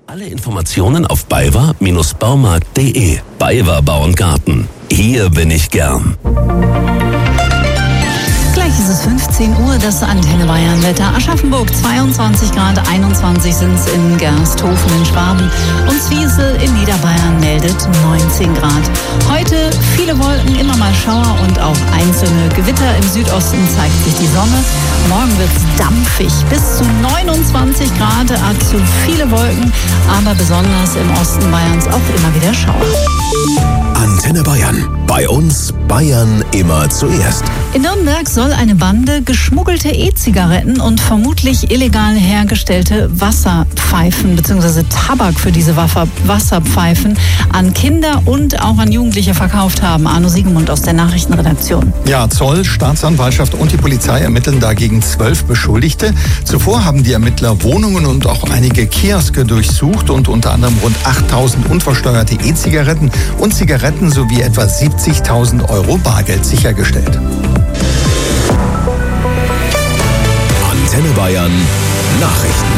Alle Informationen auf BayWa-Baumarkt.de. BayWa Bau und Garten. Hier bin ich gern. Gleich ist es 15 Uhr, das Antenne Bayern Wetter. Aschaffenburg 22 Grad, 21 sind es in Gersthofen in Schwaben und Zwiesel in Niederbayern meldet 19 Grad. Heute viele Wolken, immer mal Schauer und auch einzelne Gewitter. Im Südosten zeigt sich die Sonne. Morgen wird es dampfig, bis zu 29 Grad, zu viele Wolken, aber besonders im Osten Bayerns auch immer wieder Schauer. Antenne Bayern. Bei uns Bayern immer zuerst. In Nürnberg soll eine Bande geschmuggelte E-Zigaretten und vermutlich illegal hergestellte Wasserpfeifen bzw. Tabak für diese Wasserpfeifen an Kinder und auch an Jugendliche verkauft haben. Arno Siegemund aus der Nachrichtenredaktion. Ja, Zoll, Staatsanwaltschaft und die Polizei ermitteln dagegen 12 Beschuldigte. Zuvor haben die Ermittler Wohnungen und auch einige Kioske durchsucht und unter anderem rund 8.000 unversteuerte E-Zigaretten und Zigaretten sowie etwa 70.000 Euro Bargeld sichergestellt. Antenne Bayern Nachrichten.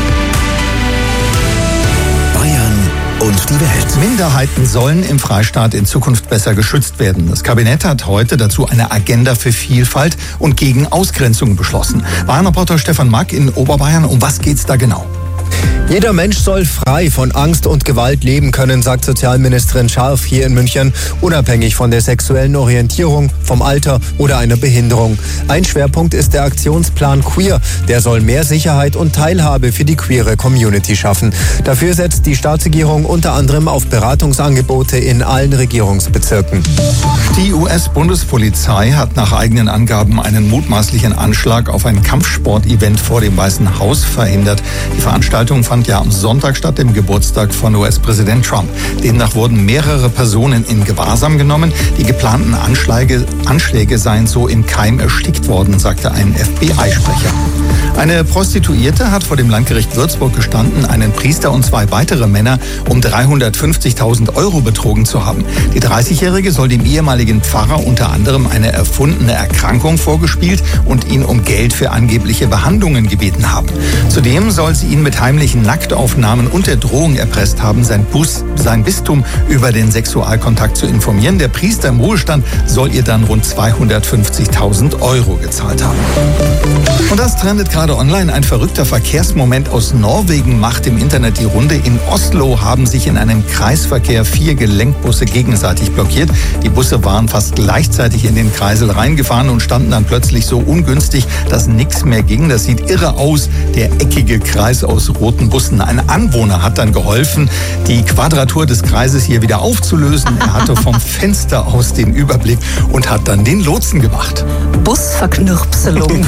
Bayern und die Welt. Minderheiten sollen im Freistaat in Zukunft besser geschützt werden. Das Kabinett hat heute dazu eine Agenda für Vielfalt und gegen Ausgrenzung beschlossen. Bayern-Reporter Stefan Mack in Oberbayern. Um was geht's da genau? Jeder Mensch soll frei von Angst und Gewalt leben können, sagt Sozialministerin Scharf hier in München, unabhängig von der sexuellen Orientierung, vom Alter oder einer Behinderung. Ein Schwerpunkt ist der Aktionsplan Queer. Der soll mehr Sicherheit und Teilhabe für die queere Community schaffen. Dafür setzt die Staatsregierung unter anderem auf Beratungsangebote in allen Regierungsbezirken. Die US-Bundespolizei hat nach eigenen Angaben einen mutmaßlichen Anschlag auf ein Kampfsportevent vor dem Weißen Haus verhindert. Die Veranstaltung fand ja am Sonntag statt, dem Geburtstag von US-Präsident Trump. Demnach wurden mehrere Personen in Gewahrsam genommen. Die geplanten Anschläge seien so im Keim erstickt worden, sagte ein FBI-Sprecher. Eine Prostituierte hat vor dem Landgericht Würzburg gestanden, einen Priester und 2 weitere Männer um 350.000 Euro betrogen zu haben. Die 30-Jährige soll dem ehemaligen Pfarrer unter anderem eine erfundene Erkrankung vorgespielt und ihn um Geld für angebliche Behandlungen gebeten haben. Zudem soll sie ihn mit heimlichen Nacktaufnahmen und der Drohung erpresst haben, sein Bistum über den Sexualkontakt zu informieren. Der Priester im Ruhestand soll ihr dann rund 250.000 Euro gezahlt haben. Und das trendet gerade online. Ein verrückter Verkehrsmoment aus Norwegen macht im Internet die Runde. In Oslo haben sich in einem Kreisverkehr 4 Gelenkbusse gegenseitig blockiert. Die Busse waren fast gleichzeitig in den Kreisel reingefahren und standen dann plötzlich so ungünstig, dass nichts mehr ging. Das sieht irre aus, der eckige Kreis aus roten Bussen. Ein Anwohner hat dann geholfen, die Quadratur des Kreises hier wieder aufzulösen. Er hatte vom Fenster aus den Überblick und hat dann den Lotsen gemacht. Busverknirpselung.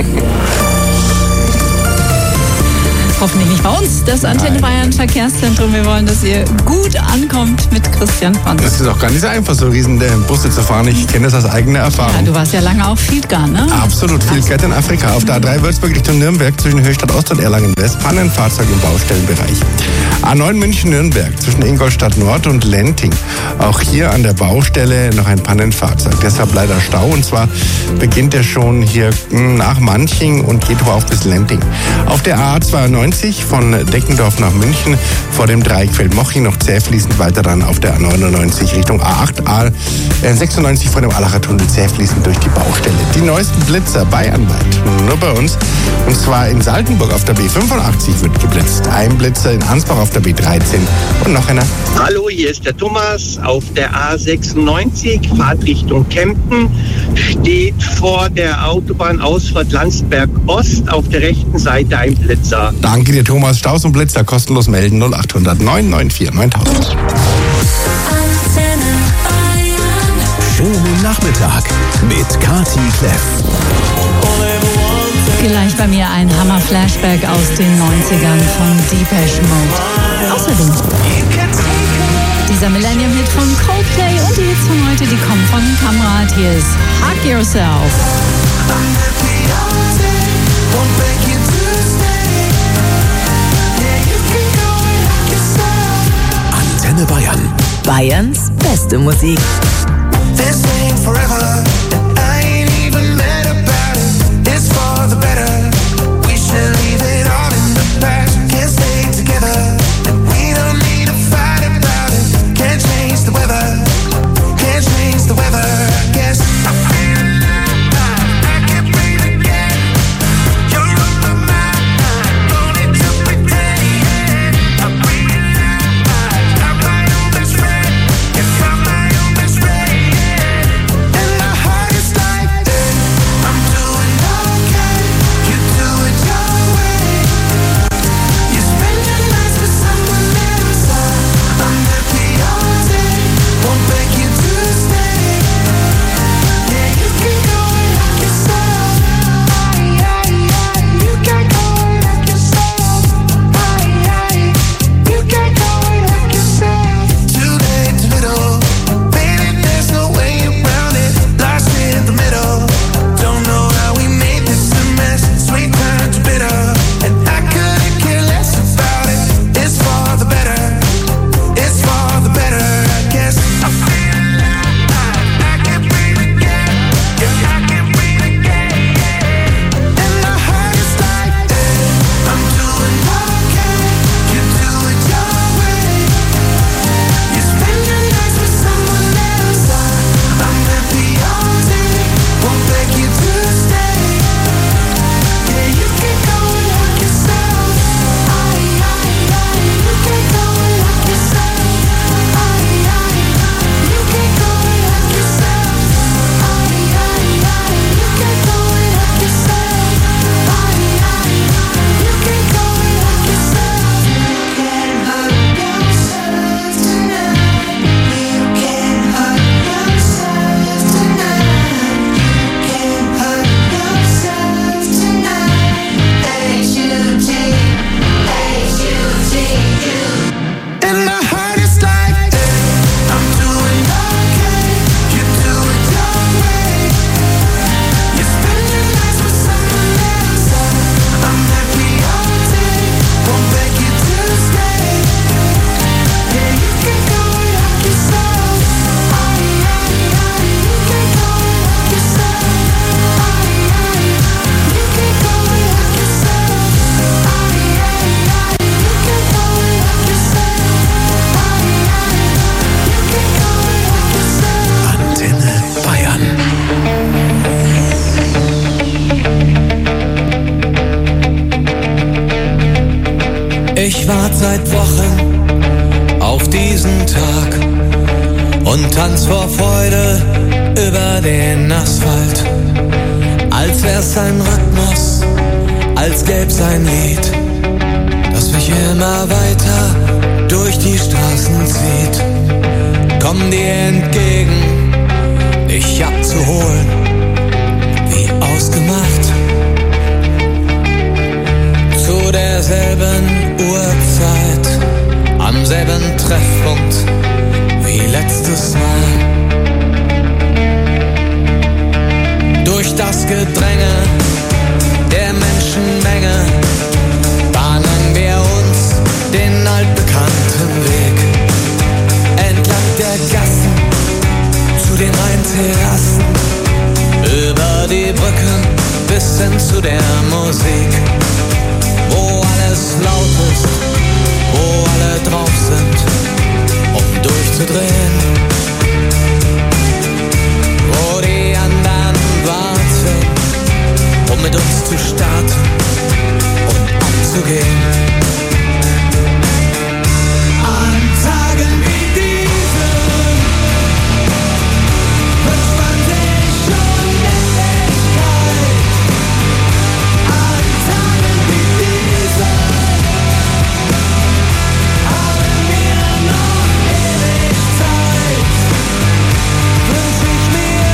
Hoffentlich nicht bei uns, das Antenne Bayern Verkehrszentrum. Wir wollen, dass ihr gut ankommt mit Christian Franz. Das ist auch gar nicht so einfach, so riesen Busse zu fahren. Ich kenne das aus eigener Erfahrung. Ja, du warst ja lange auf Fieldgar, ne? Absolut, Fieldgar in Afrika. Auf der A3 Würzburg Richtung Nürnberg zwischen Höchstadt Ost und Erlangen West. Pannenfahrzeug im Baustellenbereich. A9 München-Nürnberg zwischen Ingolstadt Nord und Lenting. Auch hier an der Baustelle noch ein Pannenfahrzeug. Deshalb leider Stau. Und zwar beginnt er schon hier nach Manching und geht hoch bis Lenting. Auf der A92 von Deckendorf nach München vor dem Dreieck Feldmoching noch zäh fließend, weiter dann auf der A99 Richtung A8, A96 vor dem Allacher Tunnel zäh fließend durch die Baustelle. Die neuesten Blitzer bayernweit, nur bei uns, und zwar in Saltenburg auf der B85 wird geblitzt. Ein Blitzer in Ansbach auf der B13 und noch einer. Hallo, hier ist der Thomas auf der A96, Fahrtrichtung Kempten, steht vor der Autobahnausfahrt Landsberg Ost auf der rechten Seite ein Blitzer. Danke dir, Thomas. Staus und Blitzer kostenlos melden 0800 994 9000. Schönen Nachmittag mit Kati Kleff. Gleich bei mir ein Hammer-Flashback aus den 90ern von Depeche Mode. Außerdem dieser Millennium-Hit von Coldplay und die Hits von heute, die kommen von Kamrat. Hier ist Hug Yourself. Antenne Bayern. Bayerns beste Musik. This ain't forever, and I ain't even mad about it. It's for the better. We should leave it all in the past. Can't stay together. seit Wochen auf diesen Tag und tanz vor Freude über den Asphalt. Als wär's sein Rhythmus, als gäb's ein Lied, das mich immer weiter durch die Straßen zieht. Komm dir entgegen, dich abzuholen, wie ausgemacht. Zu derselben Uhrzeit, am selben Treffpunkt wie letztes Mal. Durch das Gedränge der Menschenmenge bahnen wir uns den altbekannten Weg. Entlang der Gassen zu den Rheinterrassen, über die Brücken bis hin zu der Musik, wo alles laut ist, wo alle drauf sind, um durchzudrehen, wo die anderen warten, um mit uns zu starten und abzugehen. An Tagen wie diesen wünscht man sich schon Endlichkeit. An Tagen wie diesen haben wir noch ewig Zeit. Wünsch ich mir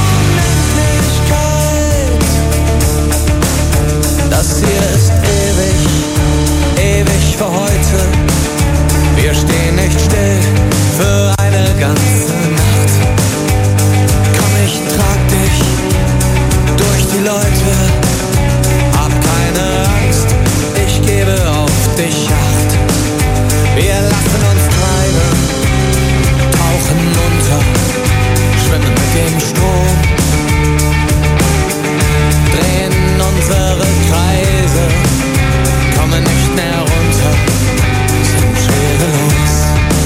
Unendlichkeit. Das hier ist ewig, ewig für heute. Wir stehen nicht still für eine ganze Nacht. Komm, ich trag dich durch die Leute. Hab keine Angst, ich gebe auf dich Acht. Wir lassen uns treiben, tauchen unter, schwimmen mit dem Strom, drehen unsere Kreise, kommen nicht mehr runter, sind schwerelos.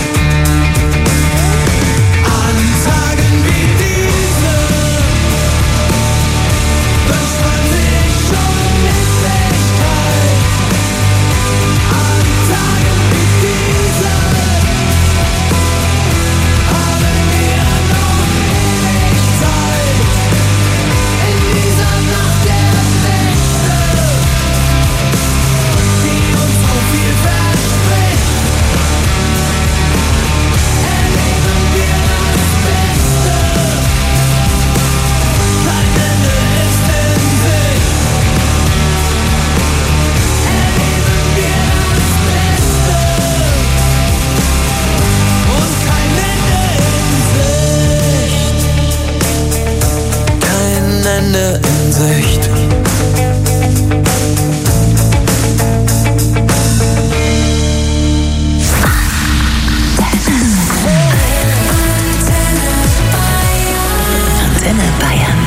An Tagen wie diesen wünscht man sich schon Endlichkeit. An Tagen wie diesen haben wir noch ewig Zeit. In dieser Nacht der Nächte, die uns so viel verspricht, erleben wir das Beste. Kein Ende ist in Sicht. Erleben wir das Beste. Und kein Ende in Sicht. Kein Ende in Sicht. Antenne Bayern.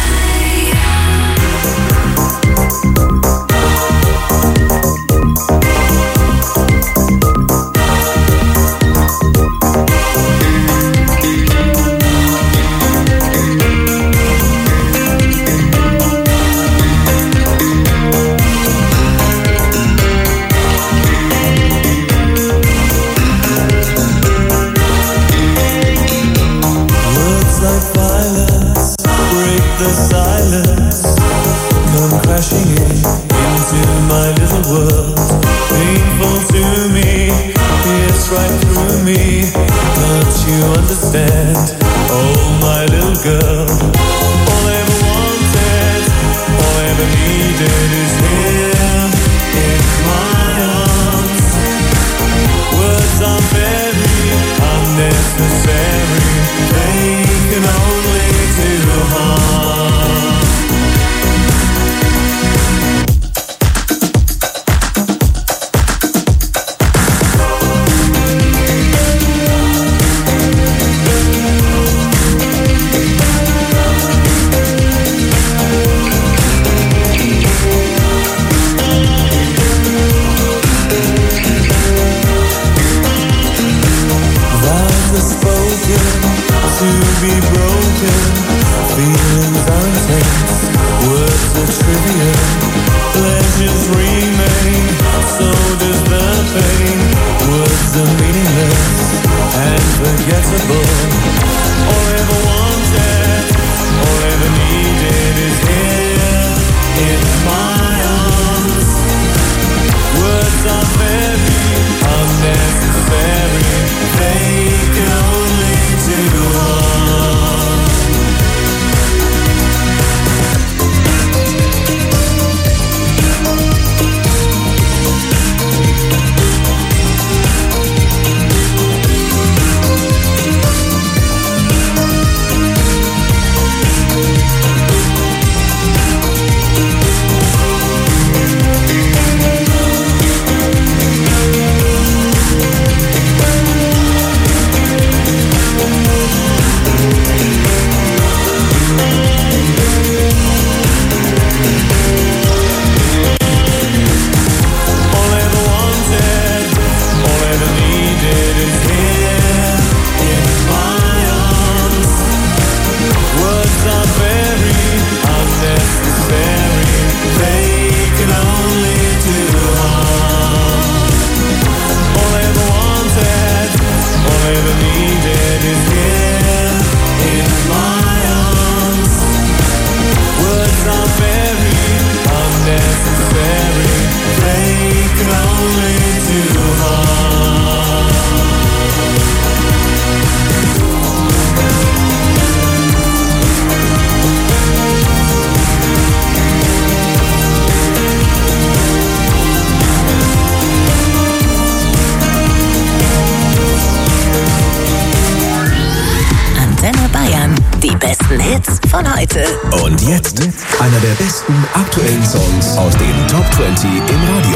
Words like violence break the silence, come crashing into my little world. Painful to me, it's right through me. Don't you understand? Oh, my little girl. All I ever wanted, all I ever needed is here in my arms. Words are very unnecessary, they can only do harm. von heute. Und jetzt einer der besten aktuellen Songs aus den Top 20 im Radio.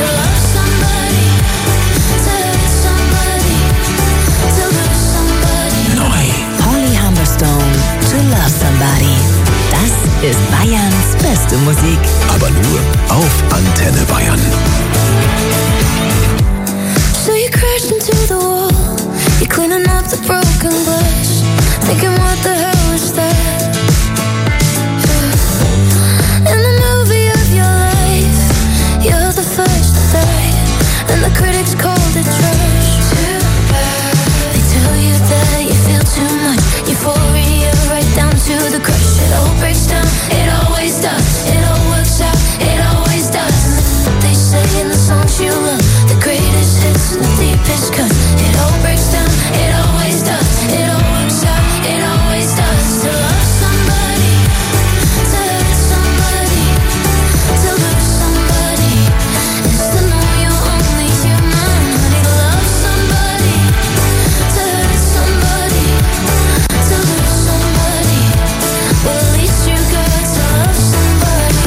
Neu. Holly Humberstone, To Love Somebody. Das ist Bayerns beste Musik. Aber nur auf Antenne Bayern. So you crashed into the wall. You're cleaning up the broken glass. Thinking what the hell is that? In the movie of your life, you're the first to die, and the critics called it trash. They tell you that you feel too much euphoria, right down to the crush. It all breaks down, it always does. It all works out, it always does. They say in the songs you love, the greatest hits and the deepest cuts. It all breaks down, it always does. It all works out, it always does. To love somebody, to hurt somebody, to lose somebody, is to know you're only human. To love somebody, to hurt somebody, to lose somebody. Well, at least you got to love somebody.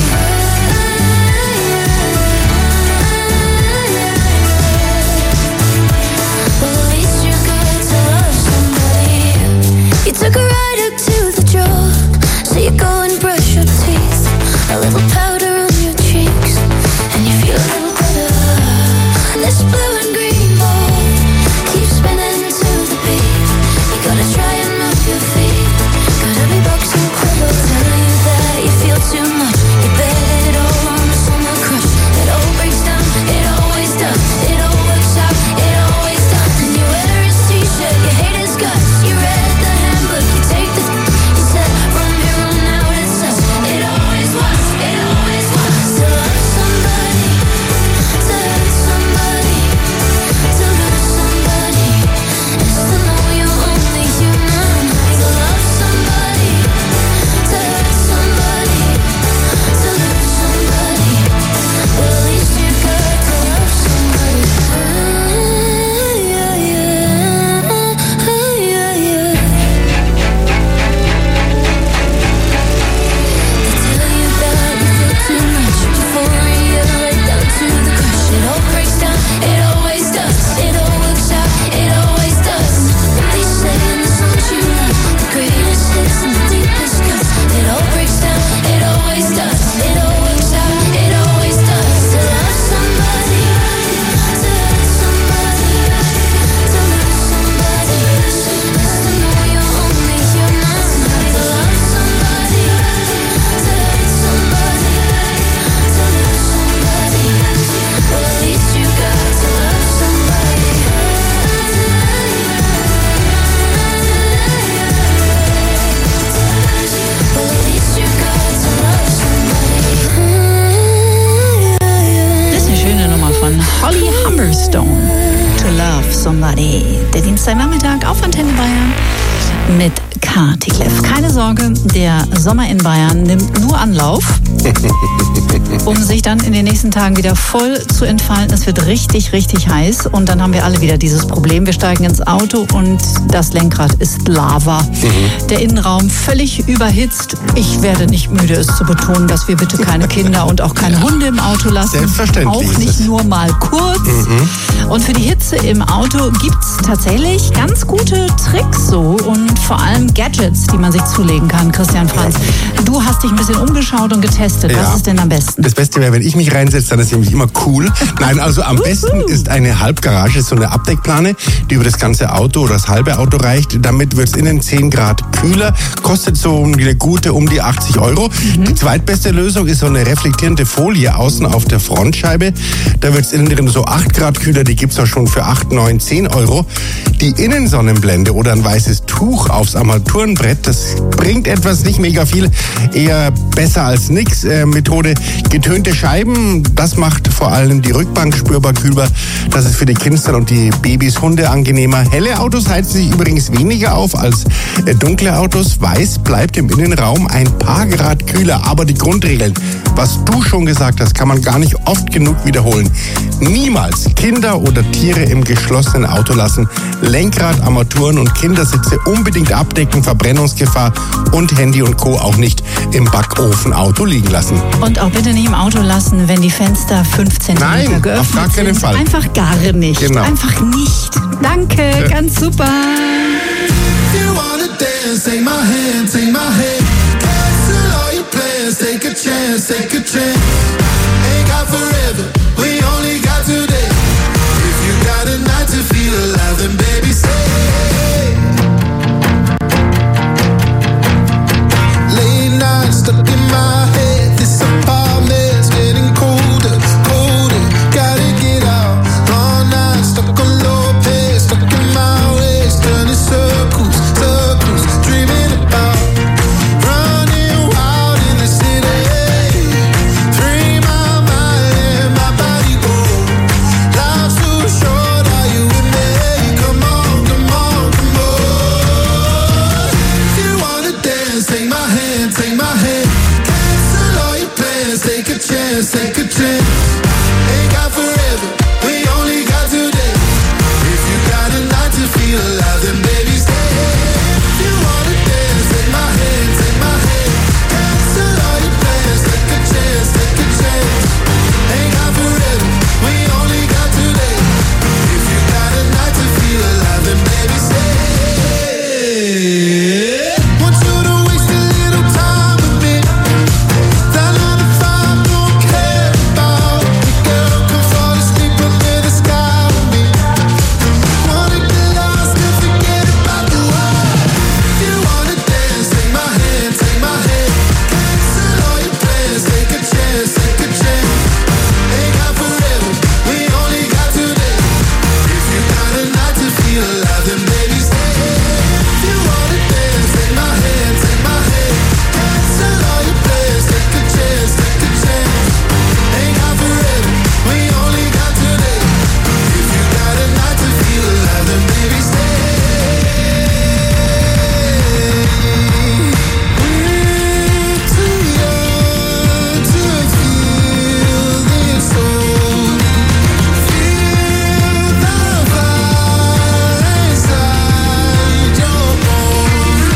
Well, at least you got to love somebody. You took a ride up to the draw, so you go and brush your teeth. A little powder on your cheeks, and you feel a little better. This blue and green ball keeps spinning to the beat. You gotta try and move your feet. Gotta be boxing clever. Tell you that you feel too much. You bet it all on the summer crush. It all breaks down, it always does. It all works out, it always does. And you wear his t-shirt, you hate his guts. You read the handbook, you take the. You said from here on out it's us. It always was, it always was. To love somebody, to hurt somebody, to lose somebody, is to know you're only human. To love somebody, to hurt somebody, to lose somebody. Well, at least you got to love somebody. Yeah, yeah, yeah, yeah. They tell you that you feel too much euphoria, right down to the crush. It all breaks down, it always does. It all works out, it always does. They say in the songs you love, the greatest hits and the deepest cuts. It all breaks down, it always does. It all works out, it always does. To love somebody, to hurt somebody, to lose somebody, is to know you're only human. To love somebody, to hurt somebody, to lose somebody. Well, at least you got to love somebody. Well, at least you got to love somebody. Das ist eine schöne Nummer von Holly Humberstone. To Love Somebody. Der Dienstagnachmittag auf Antenne Bayern mit Kati Kleff. Keine Sorge, der Sommer in Bayern nimmt nur Anlauf, um sich dann in den nächsten Tagen wieder voll zu entfalten. Es wird richtig, richtig heiß und dann haben wir alle wieder dieses Problem. Wir steigen ins Auto und das Lenkrad ist Lava. Der Innenraum völlig überhitzt. Ich werde nicht müde, es zu betonen, dass wir bitte keine Kinder und auch keine Hunde im Auto lassen. Selbstverständlich Auch nicht nur mal kurz. Und für die Hitze im Auto gibt es tatsächlich ganz gute Tricks so und vor allem Gadgets, die man sich zulegen kann. Christian Franz, du hast dich ein bisschen umgeschaut und getestet. Ja. Was ist denn am besten? Das Beste wäre, wenn ich mich reinsetze, dann ist nämlich immer cool. Nein, also am besten ist eine Halbgarage, so eine Abdeckplane, die über das ganze Auto oder das halbe Auto reicht. Damit wird es innen 10 Grad kühler. Kostet so eine gute um die 80 €. Die zweitbeste Lösung ist so eine reflektierende Folie außen auf der Frontscheibe. Da wird es innen drin so 8 Grad kühler. Die gibt es auch schon für 8, 9, 10 €. Die Innensonnenblende oder ein weißes Tuch aufs Armaturenbrett, das bringt etwas, nicht mega viel, eher besser als nix. Methode getönte Scheiben, das macht vor allem die Rückbank spürbar kühler. Das ist für die Kinder und die Babys, Hunde angenehmer. Helle Autos heizen sich übrigens weniger auf als dunkle Autos. Weiß bleibt im Innenraum ein paar Grad kühler. Aber die Grundregeln, was du schon gesagt hast, kann man gar nicht oft genug wiederholen. Niemals Kinder oder Tiere im geschlossenen Auto lassen. Lenkrad, Armaturen und Kindersitze unbedingt abdecken. erhöhten Verbrennungsgefahr und Handy und Co. auch nicht im Backofenauto liegen lassen. Und auch bitte nicht im Auto lassen, wenn die Fenster 5 cm Nein, geöffnet auf gar keinen sind. Fall. Einfach gar nicht. Genau. Einfach nicht. Danke, ganz super. You wanna dance, take my hand, take my hand. Cancel all your plans, take a chance, take a chance. Ain't got forever, we only got today. If you got a night to feel alive, then baby say. Late night stuck in my head, this apartment's getting colder, colder. Gotta get out, long night stuck on low pace, stuck in my ways, turning circles, circles, dreaming about running wild in the city. Free my mind and my body go. Life's too short, are you with me? Come on, come on, come on. If you wanna dance, take my hand, take my hand. Cancel all your plans, take a chance, take a chance. Ain't got forever, we only got today. If you got a night to feel alive, then baby stay. If you wanna dance, take my hand, take my hand. Cancel all your plans, take a chance, take a chance. Ain't got forever, we only got today. If you got a night to feel alive, then baby stay. Want you to waste a little time with me. That 9 to 5 don't care about me. Girl, come fall asleep under the sky with me. Wanna get lost and forget about the world. If you wanna dance, take my hand, take my hand. Cancel all your plans, take a chance, take a chance. Ain't got forever, we only got today. If you got a night to feel alive, then baby stay. If you wanna dance, take my hand, take my hand. Cancel all your plans, take a chance, take a chance. Ain't got forever, we only got today. If you got a night to feel alive, then baby stay. We're too young to feel this old. Feel the fire inside your bones.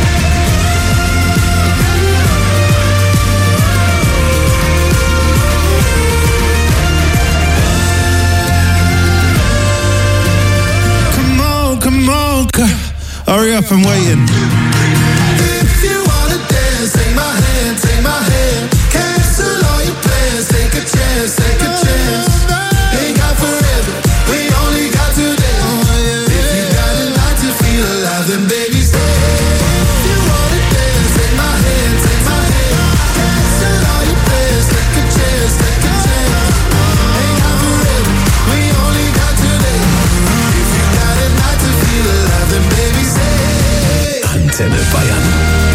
Come on, hurry up, I'm waiting. If you wanna dance, take my hand, take my hand. Cancel all your plans, take a chance, take a chance. Ain't got forever, we only got today. If you got a night to feel alive, then baby stay. If you wanna dance, take my hand, take my hand. Cancel all your plans, take a chance, take a chance. Ain't got forever, we only got today. If you got a night to feel alive, then baby stay. Antenne Bayern.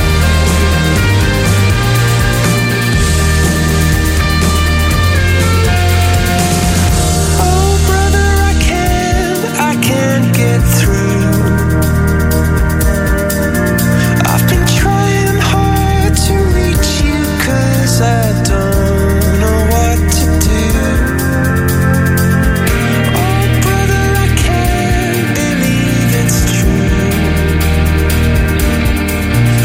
Oh brother, I can't get through. I've been trying hard to reach you 'cause I don't know what to do. Oh brother, I can't believe it's true.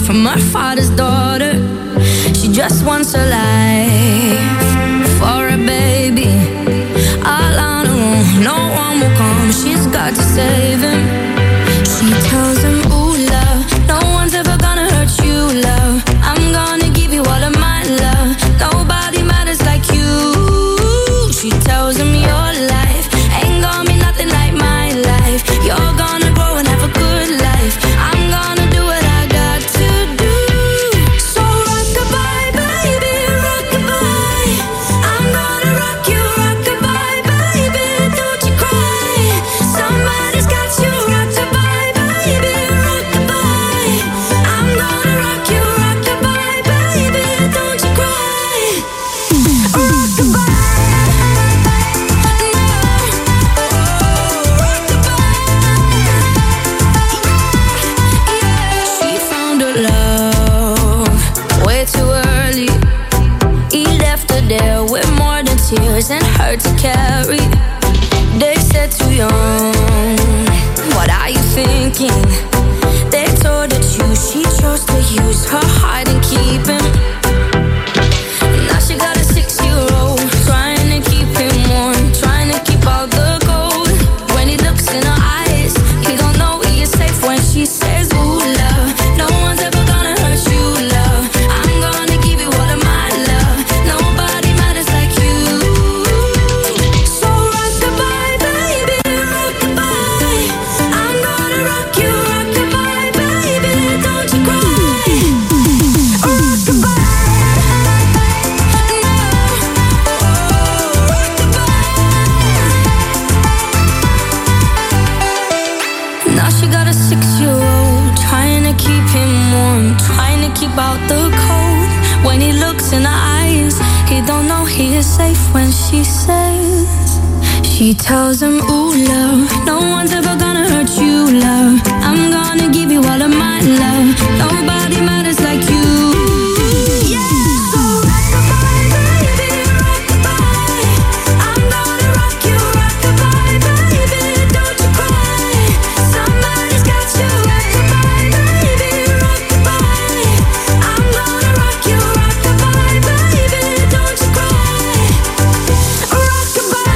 from my father's daughter. She just wants a life for a baby. All on her own, no one will come. She's got to save him. She tells him, ooh, love, no one's ever gonna hurt you, love. I'm gonna give you all of my love. Nobody matters like you. She tells him your life ain't gonna be nothing like my life. You're gonna grow and have a good life. I'm gonna do what I got to do. So rock-a-bye, baby, rock-a-bye. I'm gonna rock you, rock-a-bye, baby. Don't you cry. Somebody's got you, rock-a-bye, baby, rock-a-bye. I'm gonna rock you, rock-a-bye, baby. Don't you cry. Rock-a-bye. She found her love way too early. He left her there with more than tears and hurt to carry. They said too young, what are you thinking? They told her she chose to use her heart and keep him. Now she got a 6-year-old, trying to keep him warm, trying to keep all the gold. When he looks in her eyes, he don't know he is safe when she says, ooh, love, no one's ever gonna hurt you, love. I'm gonna give you all of my love. Nobody matters like you. So rock-a-bye, baby, rock-a-bye. I'm gonna rock you, rock-a-bye, baby. Don't you cry. Rock-a-bye. Now she got a 6-year-old, trying to keep him warm, trying to keep out the cold. When he looks in her eyes, he don't know he is safe when she says. She tells him, ooh, love, no one's ever gonna hurt you, love. I'm gonna give you all of my love. Nobody matters like you. Yeah. So rock-a-bye, baby, rock-a-bye. I'm gonna rock you, rock-a-bye, baby. Don't you cry. Somebody's got you, rock-a-bye, baby, rock-a-bye. I'm gonna rock you, rock-a-bye, baby. Don't you cry. Rock-a-bye.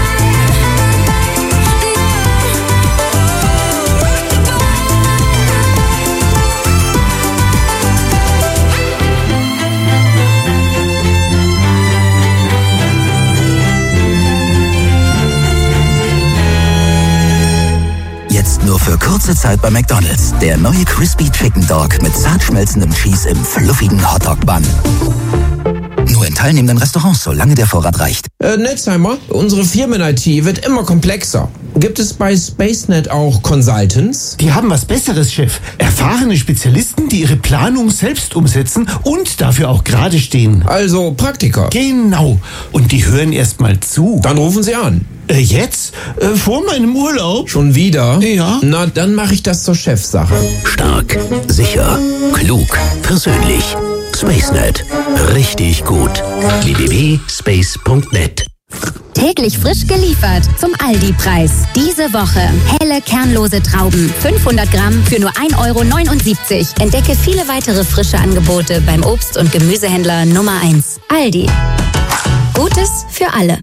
Jetzt nur für kurze Zeit bei McDonald's. Der neue Crispy Chicken Dog mit zart schmelzendem Cheese im fluffigen Hotdog-Bun. Nur in teilnehmenden Restaurants, solange der Vorrat reicht. Netzheimer, unsere Firmen-IT wird immer komplexer. Gibt es bei SpaceNet auch Consultants? Die haben was Besseres, Chef. Erfahrene Spezialisten, die ihre Planung selbst umsetzen und dafür auch gerade stehen. Also Praktiker. Genau. Und die hören erst mal zu. Dann rufen Sie an. Jetzt? Vor meinem Urlaub? Schon wieder? Ja. Na, dann mache ich das zur Chefsache. Stark, sicher, klug, persönlich. SpaceNet. Richtig gut. www.space.net. Täglich frisch geliefert zum Aldi-Preis. Diese Woche helle, kernlose Trauben. 500 Gramm für nur 1,79 €. Entdecke viele weitere frische Angebote beim Obst- und Gemüsehändler Nummer 1. Aldi. Gutes für alle.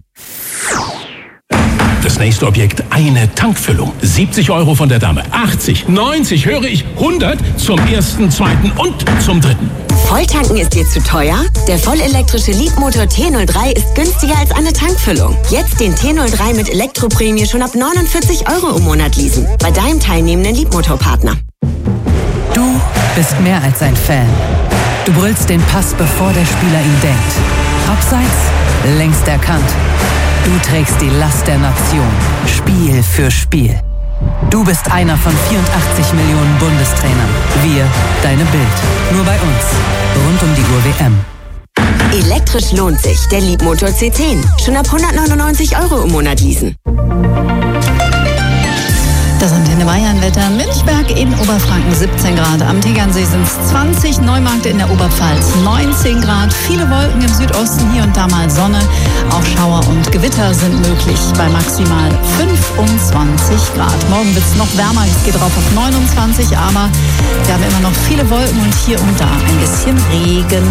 Das nächste Objekt, eine Tankfüllung. 70 € von der Dame. 80, 90, höre ich, 100 zum ersten, zweiten und zum dritten. Volltanken ist dir zu teuer? Der vollelektrische Leapmotor T03 ist günstiger als eine Tankfüllung. Jetzt den T03 mit Elektroprämie schon ab 49 € im Monat leasen. Bei deinem teilnehmenden Leapmotor-Partner. Du bist mehr als ein Fan. Du brüllst den Pass, bevor der Spieler ihn denkt. Abseits, längst erkannt. Du trägst die Last der Nation, Spiel für Spiel. Du bist einer von 84 Millionen Bundestrainern. Wir, deine Bild. Nur bei uns. Rund um die Uhr WM. Elektrisch lohnt sich. Der Leapmotor C10. Schon ab 199 € im Monat leasen. Das Antenne Bayern Wetter. Münchberg in Oberfranken 17 Grad. Am Tegernsee sind es 20. Neumarkt in der Oberpfalz 19 Grad. Viele Wolken im Südosten, hier und da mal Sonne. Auch Schauer und Gewitter sind möglich bei maximal 25 Grad. Morgen wird es noch wärmer. Es geht rauf auf 29. Aber wir haben immer noch viele Wolken und hier und da ein bisschen Regen.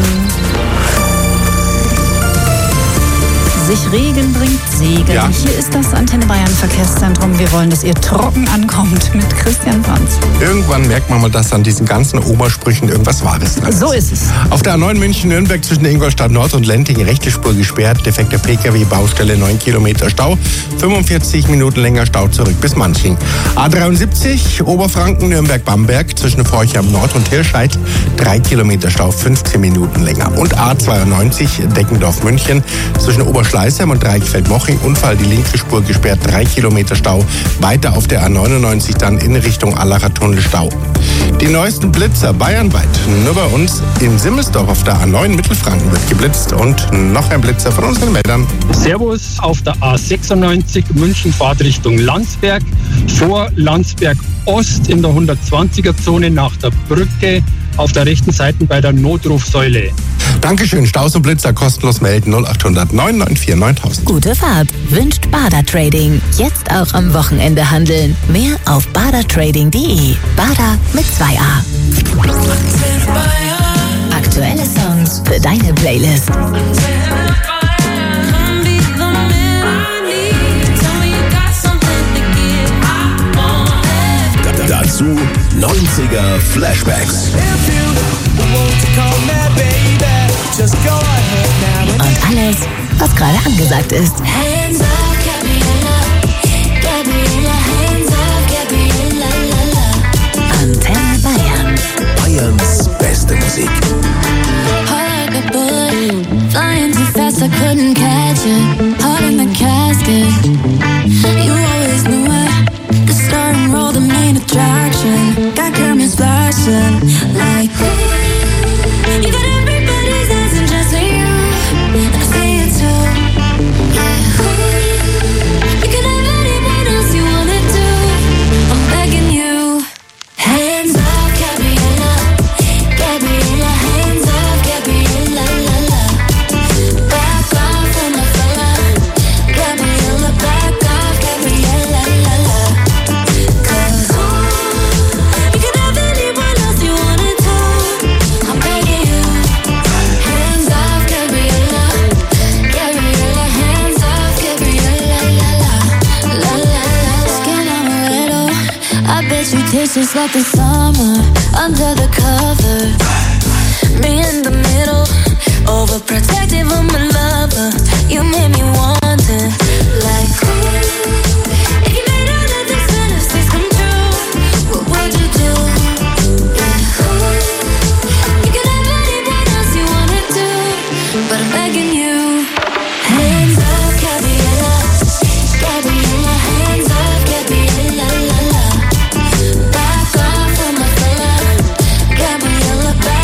Sich Regen bringt Segen. Ja. Hier ist das Antenne Bayern Verkehrszentrum. Wir wollen, dass ihr trocken ankommt mit Christian Franz. Irgendwann merkt man mal, dass an diesen ganzen Obersprüchen irgendwas Wahres dran ist. So ist es. Auf der A9 München-Nürnberg zwischen Ingolstadt Nord und Lenting rechte Spur gesperrt, defekter Pkw-Baustelle, 9 Kilometer Stau, 45 Minuten länger Stau zurück bis Manching. A73 Oberfranken, Nürnberg-Bamberg zwischen Forchheim Nord und Hirscheid, 3 Kilometer Stau, 15 Minuten länger. Und A92 Deckendorf-München zwischen Oberschleißheim und Reichfeld-Moching, Unfall, die linke Spur gesperrt, 3 Kilometer Stau, weiter auf der A99 dann in Richtung Allacher Tunnel Stau. Die neuesten Blitzer bayernweit, nur bei uns in Simmelsdorf auf der A9 Mittelfranken wird geblitzt und noch ein Blitzer von unseren Meldern. Servus, auf der A96 München Fahrtrichtung Landsberg, vor Landsberg Ost in der 120er-Zone nach der Brücke auf der rechten Seite bei der Notrufsäule. Dankeschön, Staus und Blitzer kostenlos melden 0800 994 9000. Gute Fahrt wünscht Bader Trading. Jetzt auch am Wochenende handeln. Mehr auf badertrading.de. Bader mit 2a. Aktuelle Songs für deine Playlist. Dazu 90er Flashbacks. Und alles, was gerade angesagt ist. Antenne Bayern. Bayerns beste Musik. Flying too fast, I couldn't catch it. Heart in the casket. You always knew it. The star and roll, the main attraction. Got cameras flashing like you got everybody's eyes and just you. And I see it too. Yeah. You can have anyone else you wanna do. I'm begging you. Hands off, Gabriella. Gabriella, hands off, Gabriella, la la. Back off on the fella. Gabriella, back off, Gabriella, la la. 'Cause you can have anyone else you wanna do. I'm begging you. Hands off, Gabriella. Gabriella, hands off, Gabriella, la la. La la la. Skin on a little. I bet you taste just like the summer under the cover. Me in the middle, overprotective of my lover. You made me want it, like if you made all of these fantasies come true, what would you do? Yeah. You can have anyone else you wanna do, but I'm begging you. Hands off, Gabriella. Gabriella, hands off, Gabriella, la la. Back off on my fella. Gabriella, back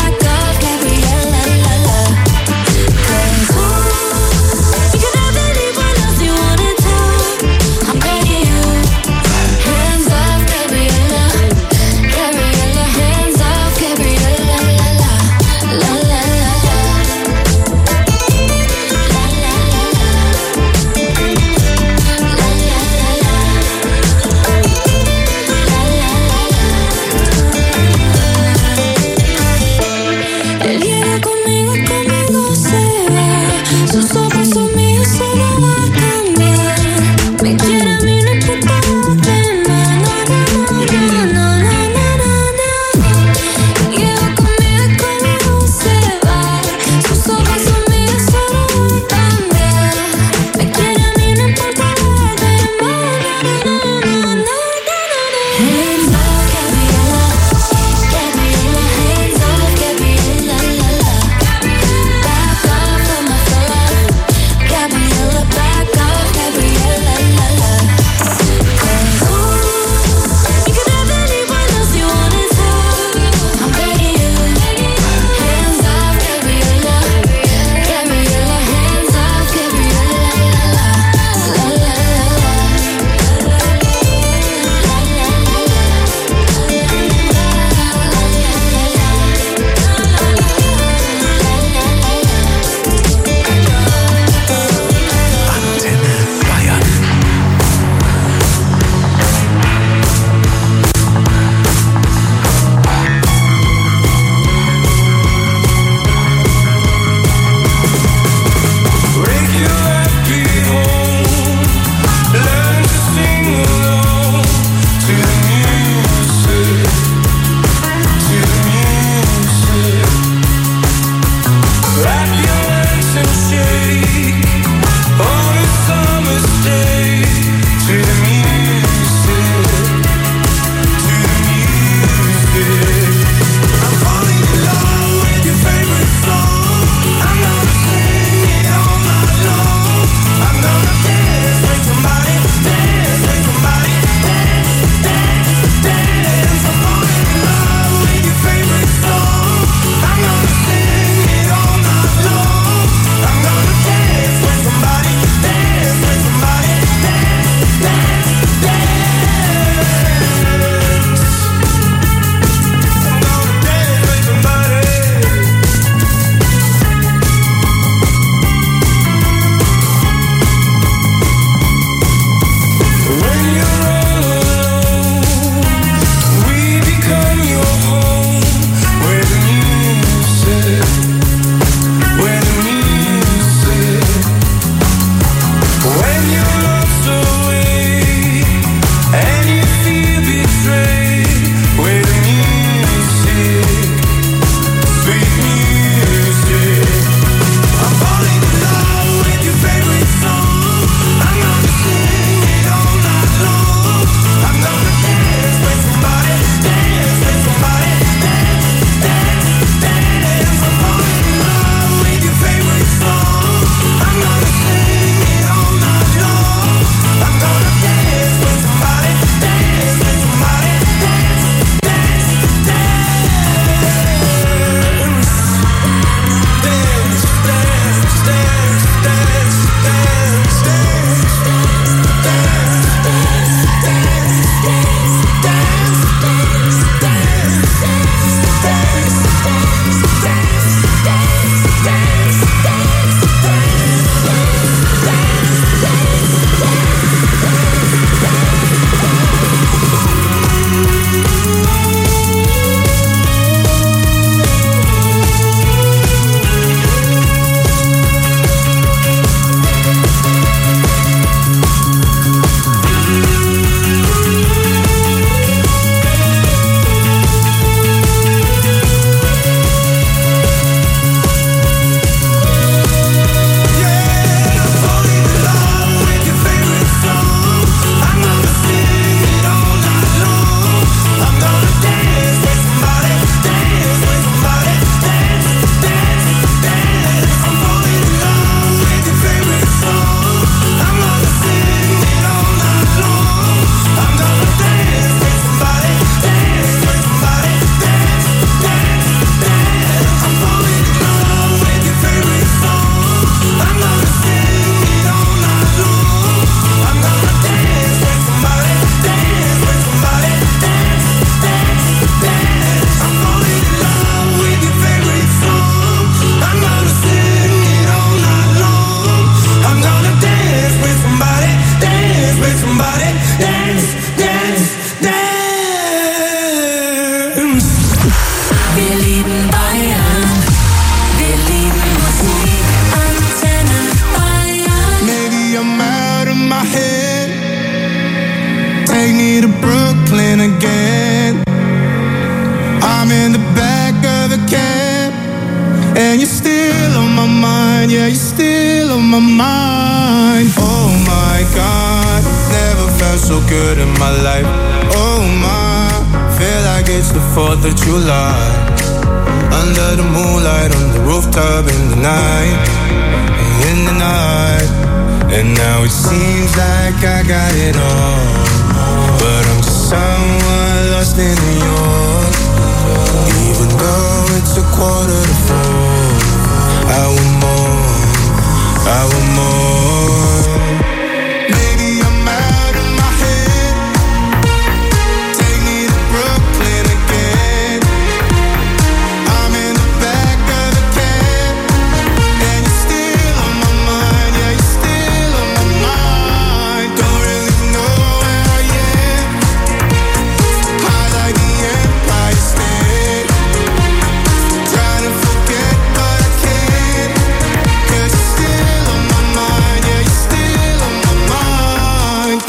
And you're still on my mind, yeah, you're still on my mind. Oh my God, never felt so good in my life. Oh my, feel like it's the 4th of July. Under the moonlight, on the rooftop in the night. In the night. And now it seems like I got it all, but I'm just someone lost in New York. Even though it's 3:45, I want more, I want more. Maybe I'm out of my head. Take me to Brooklyn again. I'm in the back of a cab, and you're still on my mind. Yeah, you're still on my mind. Don't really know where I am. High like the Empire State. Trying to forget, but I can't. 'Cause you're still on my mind. Yeah, you're still on my mind.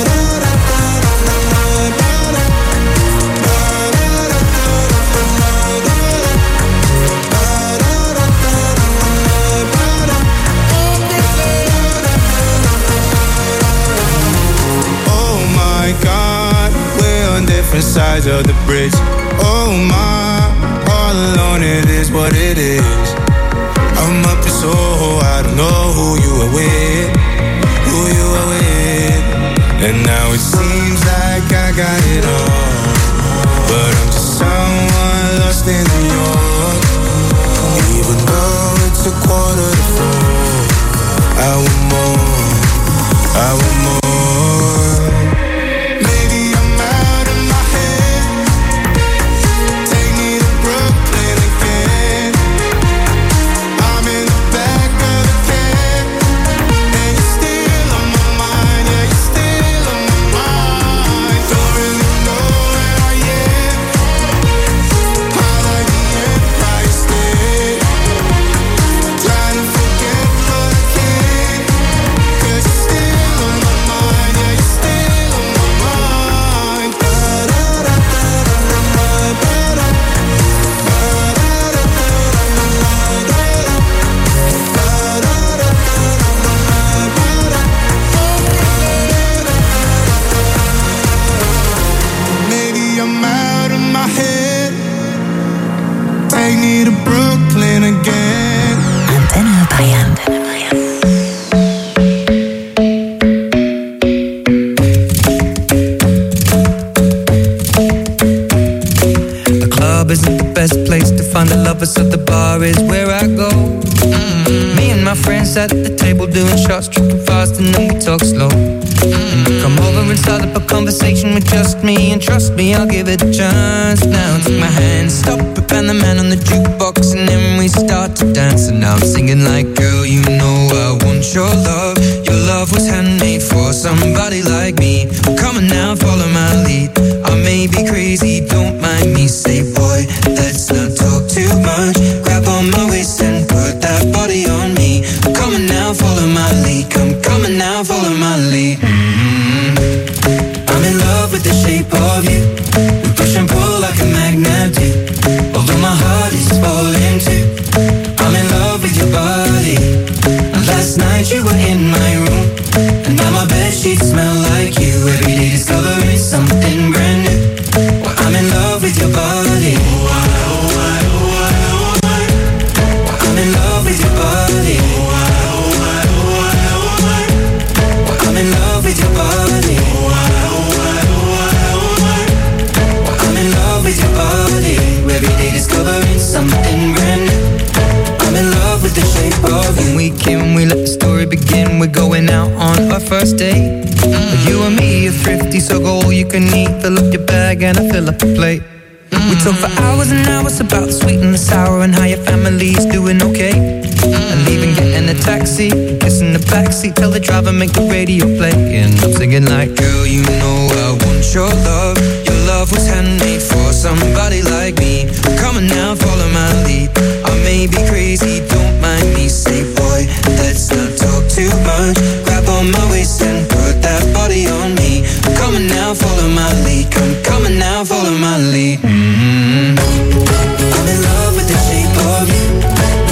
Oh my God, we're on different sides of the bridge. Oh my, all alone, it is what it is. I'm up in Soho, I don't know who you are with, who you are with. And now it seems like I got it all, but I'm just someone lost in New York. Even though it's 3:45, I want more, I want more. Maybe I'm out of my head. Take me to Brooklyn again. I'm in the back of a cab, and you're still on my mind. Yeah, you're still on my mind. Don't really know where I am. High like the Empire State. Trying to forget, but I can't. 'Cause you're still on my mind. Yeah, you're still on my mind. Maybe I'm out of my head. Take me to Brooklyn again. Antenne Bayern. The club isn't the best place to find the lovers, so the bar is where I go. Me and my friends at the table doing shots, tripping fast, and then we talk slow. And you come over and start up a conversation with just me, and trust me, I'll give it a chance. Now take my hand, stop it, and the man on the jukebox, and then we start to dance. And now I'm singing like, girl, you know I want your love. Your love was handmade for somebody like me. Come on now, follow my lead. I may be crazy, don't mind me. Say, boy, let's not talk too much. Grab on my waist and put that body on me. Come on now, follow my lead. Come on now, follow my lead. I'm in love with the shape of you. We push and pull like a magnet do. Although my heart is falling too. I'm in love with your body. And last night you were in my room, and now my bedsheets smell like you. Every day discovering something brand new. Well, I'm in love with your body. I'm in love with your body. I'm in love with your body. I'm in love with your body. Every day discovering something brand new. I'm in love with the shape of you. When we came, we let the story begin. We're going out on our first date. You and me are thrifty, so go all you can eat. Fill up your bag and I fill up the plate. We talk for hours and hours about the sweet and the sour, and how your family's doing okay. And even getting a taxi, kissing the backseat, tell the driver make the radio play. And I'm singing like, girl, you know I want your love. Your love was handmade for somebody like me. Come on now, follow my lead. I may be crazy, don't mind me. Say, boy, let's not talk too much. Grab on my waist and put that body on me. Come on now, follow my lead. Come on now, follow my lead. I'm in love with the shape of you.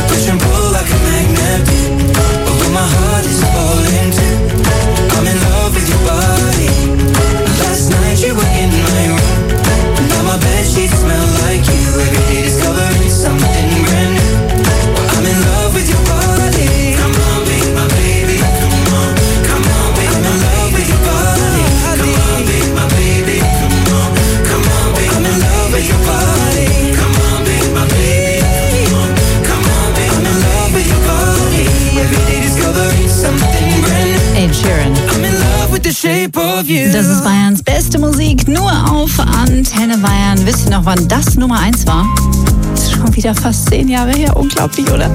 shape of you. Das ist Bayerns beste Musik, nur auf Antenne Bayern. Wisst ihr noch, wann das Nummer 1 war? Das ist schon wieder fast 10 Jahre her. Unglaublich, oder?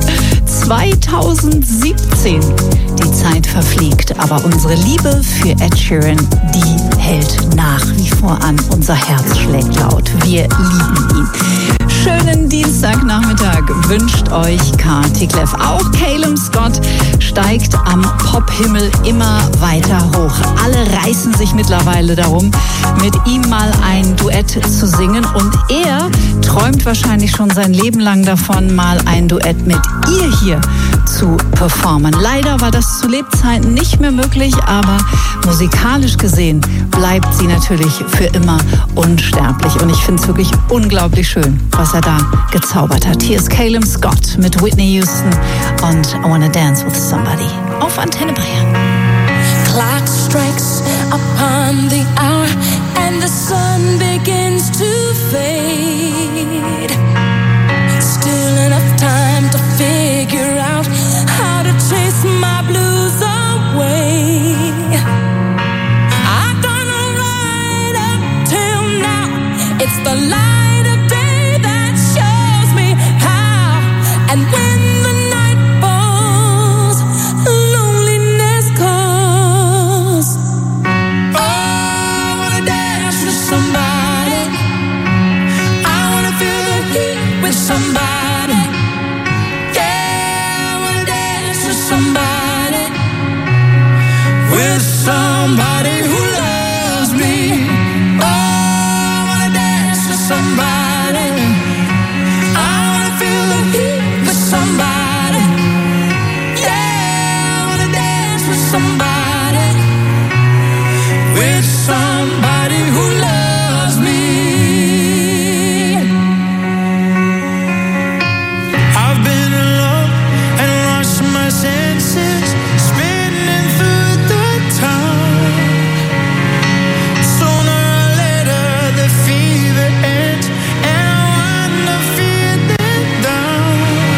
2017. Die Zeit verfliegt, aber unsere Liebe für Ed Sheeran, die hält nach wie vor an. Unser Herz schlägt laut. Wir lieben ihn. Schönen Dienstagnachmittag wünscht euch Kati Kleff. Auch Calum Scott steigt am Pophimmel immer weiter hoch. Alle reißen sich mittlerweile darum, mit ihm mal ein Duett zu singen. Und er träumt wahrscheinlich schon sein Leben lang davon, mal ein Duett mit ihr hier zu performen. Leider war das zu Lebzeiten nicht mehr möglich, aber musikalisch gesehen bleibt sie natürlich für immer unsterblich. Und ich finde es wirklich unglaublich schön, was er da gezaubert hat. Hier ist Calum Scott mit Whitney Houston und I Wanna Dance With Somebody auf Antenne Bayern. Clock strikes upon the hour and the sun begins to fade. Still enough time to figure out how to chase my blues away. I've done right up till now. It's the light of day that shows me how. And when the night falls, loneliness calls. Oh, I wanna dance with somebody. I wanna feel the heat with somebody. Yeah, I wanna dance with somebody. With somebody who loves me. Oh, I wanna dance with somebody. I wanna feel the heat with somebody. Yeah, I wanna dance with somebody. With somebody who loves me. I've been alone and lost my senses, spinning through the town. Sooner or later the fever ends and I wanna feel it down.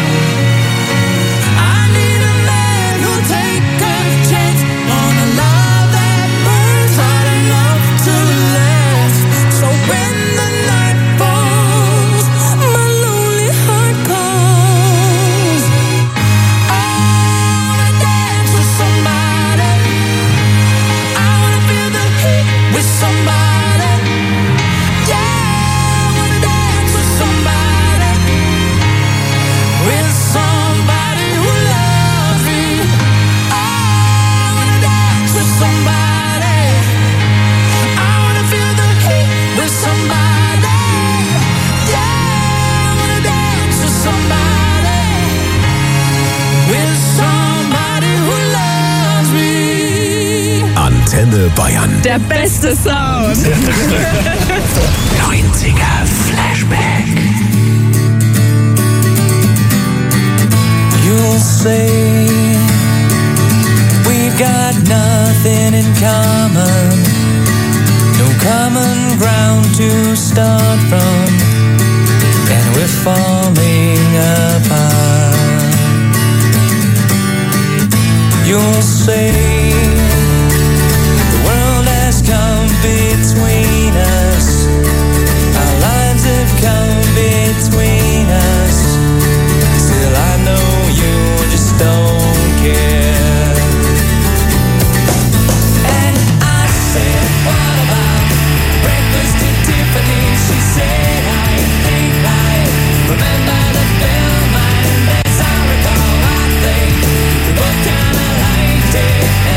I need a man who'll take a chance on a love that burns hot enough to last. So when the night falls, my lonely heart calls. I wanna dance with somebody. I wanna feel the heat with somebody. Yeah, I wanna dance with somebody. With somebody who loves me. I wanna dance with somebody. I wanna feel the heat with somebody. Yeah, I wanna dance with somebody. With somebody who loves me. Antenne Bayern. Der beste Sound. 90er Flashback. You'll say we've got nothing in common, no common ground to start from, and we're falling apart. You'll say the world has come between us, our lines have come between us. Still I know you just don't care. And I said, what about breakfast at Tiffany's? She said, I think I remember the film, and as I recall, I think we both kinda liked it.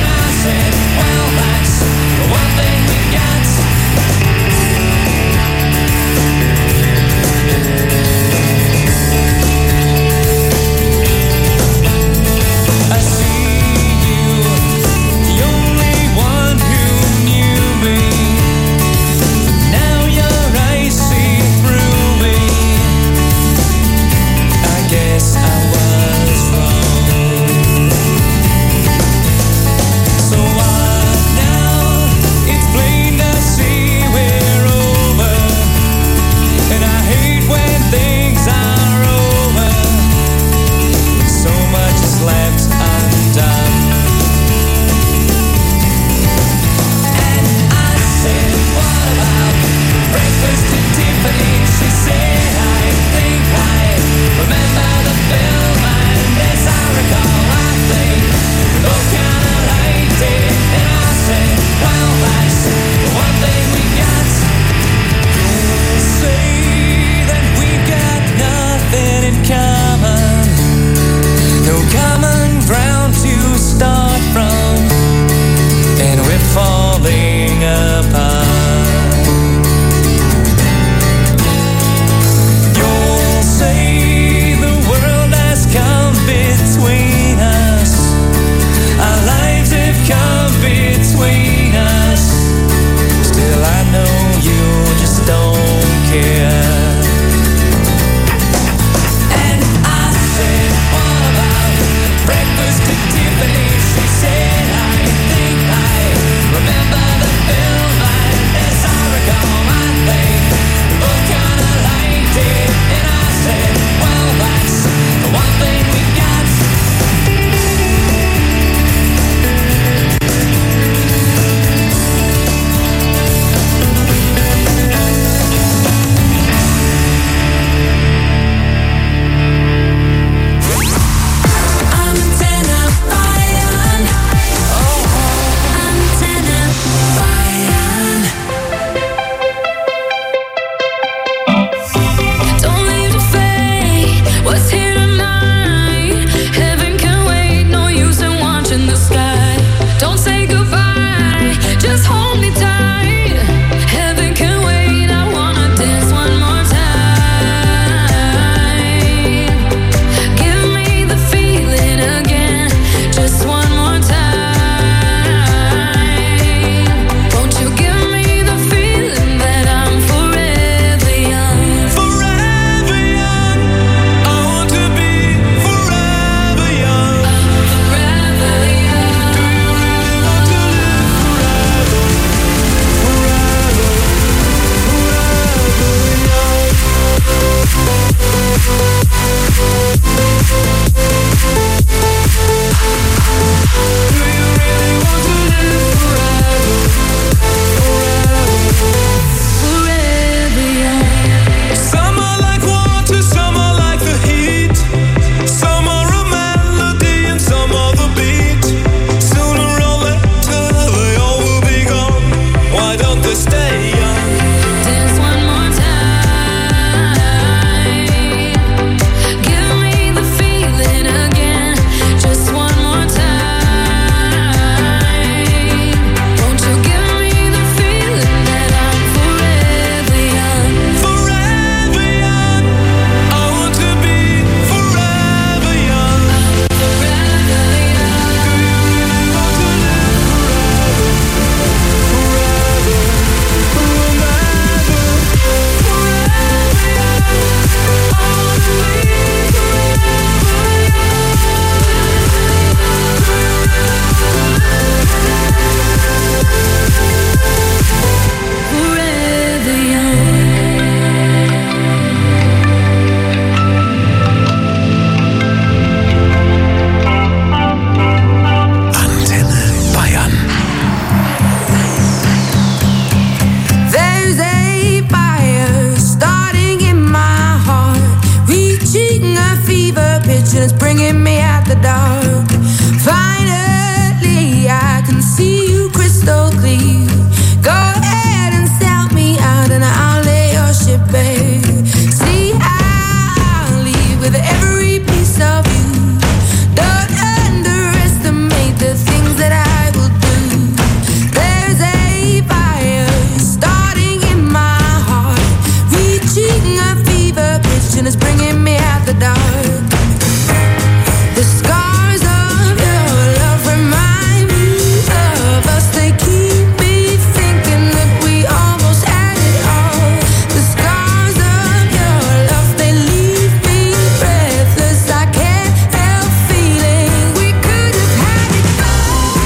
is bringing me out the dark. Finally, I can see you crystal clear. Go ahead and sell me out and I'll lay your ship bare. See, I'll leave with every piece of you. Don't underestimate the things that I will do. There's a fire starting in my heart, reaching a fever pitch and it's bringing me out the dark. The scars of your love remind me of us. They keep me thinking that we almost had it all. The scars of your love, they leave me breathless. I can't help feeling we could have had it all.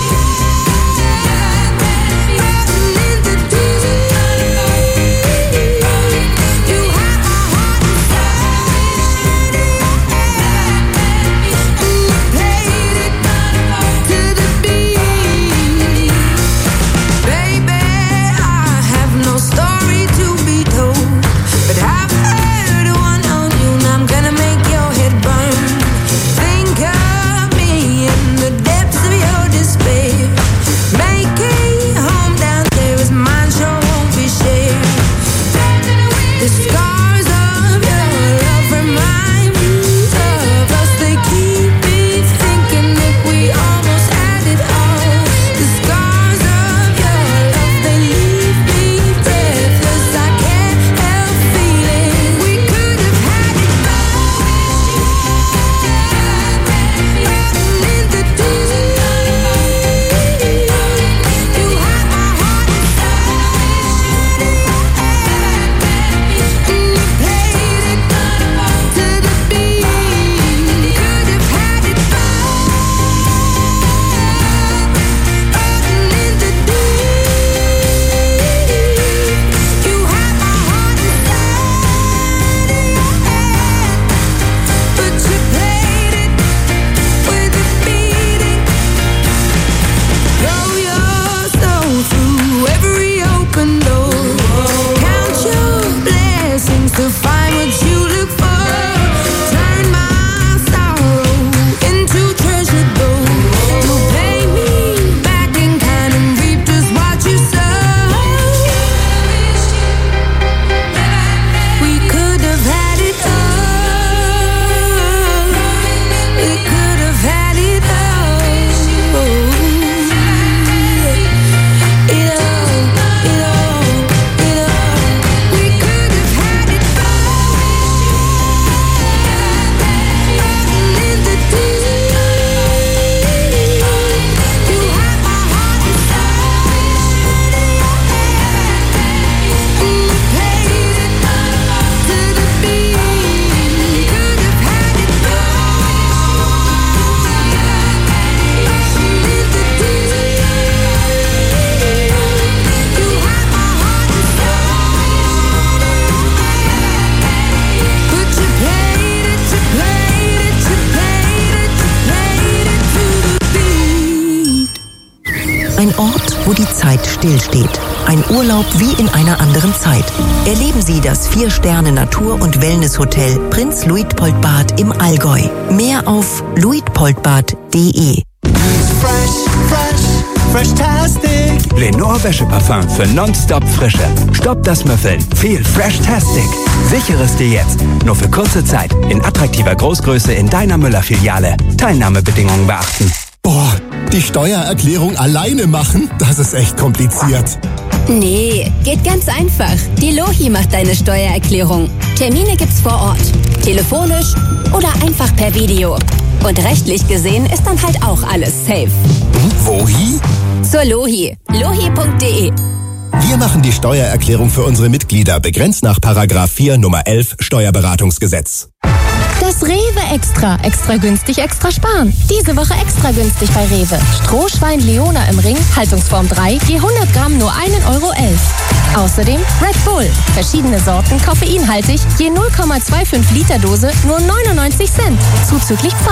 Floating in the deep. You have my heart inside. Played it to the beat. Baby, I have no story to be told, but I've heard one on you and I'm gonna make your head burn. Think of me in the depths of your despair. Making home down there is mine, sure won't be shared. The scars of your love remind me of us. They keep me thinking that we almost had it all. The scars of your love, they leave me breathless. I can't help feeling we could have had it all. Floating in the deep. You have my heart inside. Played it to the beat. Could have had it all. Floating in the deep. You have my heart inside, but you played it with a beating. Throw your soul through every open door. Count your blessings to find what you look for. Turn my sorrow into treasure gold. You'll pay me back in kind and reap just what you sow. We could have had it all. We could have had it all. It all, it all, it all. We could have had it all. Floating in the deep. You have my heart inside. Played it to the beat. Could have had it all. Floating in the deep. You have my heart inside. But you played it, you played it, you played it, you played it to the beat. Ein Ort, wo die Zeit stillsteht. Ein Urlaub wie in einer anderen Zeit. Erleben Sie das 4-Sterne-Natur- und Wellnesshotel Prinz Luitpoldbad im Allgäu. Mehr auf luitpoldbad.de. Freshtastic! Lenore Wäscheparfum für nonstop Frische. Stopp das Müffeln. Feel Freshtastic. Sichere es dir jetzt. Nur für kurze Zeit. In attraktiver Großgröße in deiner Müller-Filiale. Teilnahmebedingungen beachten. Boah, die Steuererklärung alleine machen? Das ist echt kompliziert. Nee, geht ganz einfach. Die Lohi macht deine Steuererklärung. Termine gibt's vor Ort, telefonisch oder einfach per Video. Und rechtlich gesehen ist dann halt auch alles safe. Wohi? Zur Lohi. Lohi.de. Wir machen die Steuererklärung für unsere Mitglieder, begrenzt nach § 4 Nummer 11 Steuerberatungsgesetz. Das Rewe Extra. Extra günstig, extra sparen. Diese Woche extra günstig bei Rewe. Strohschwein Leona im Ring, Haltungsform 3, je 100 Gramm nur 1,11 €. Außerdem Red Bull. Verschiedene Sorten, koffeinhaltig, je 0,25 Liter Dose nur 99 Cent. Zuzüglich Pfand.